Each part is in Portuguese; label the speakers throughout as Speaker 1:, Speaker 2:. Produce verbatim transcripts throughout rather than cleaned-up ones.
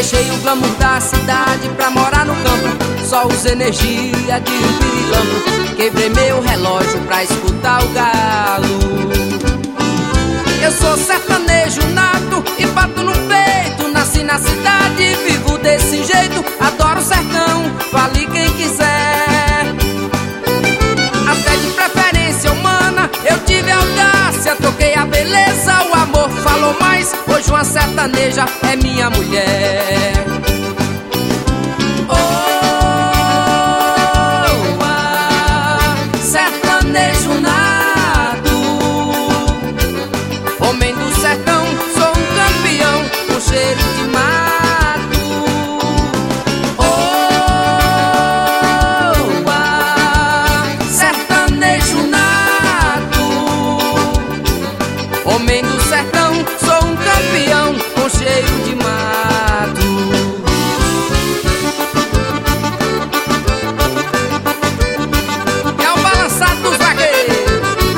Speaker 1: Deixei o glamour da cidade pra morar no campo. Só uso energia de um pirilampo. Quebrei meu relógio pra escutar o galo. Eu sou sertanejo nato e bato no peito. Nasci na cidade, vivo desse jeito. Adoro o sertão, fale quem quiser. Até de preferência humana eu tive audácia. Troquei a beleza, o amor falou mais. Hoje uma sertaneja é minha mulher. Oh, ah, sertanejo nato, homem do sertão, sou um campeão com cheiro de mato. Oh, ah, sertanejo nato, homem do sertão, sou um campeão com cheiro de mato. É o balançado dos vaqueiros.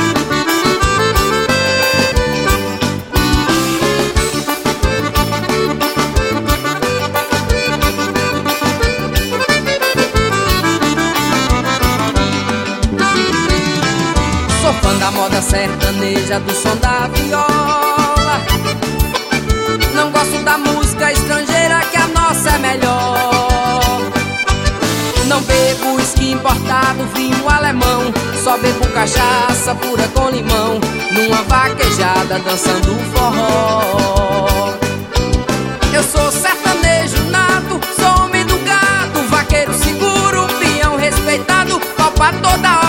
Speaker 1: Sou fã da moda sertaneja, do som da viola. Não gosto da música estrangeira, que a nossa é melhor. Não bebo uísque importado, vinho alemão. Só bebo cachaça pura com limão, numa vaquejada dançando forró. Eu sou sertanejo nato, sou homem do gado, vaqueiro seguro, peão respeitado, pau pra toda hora.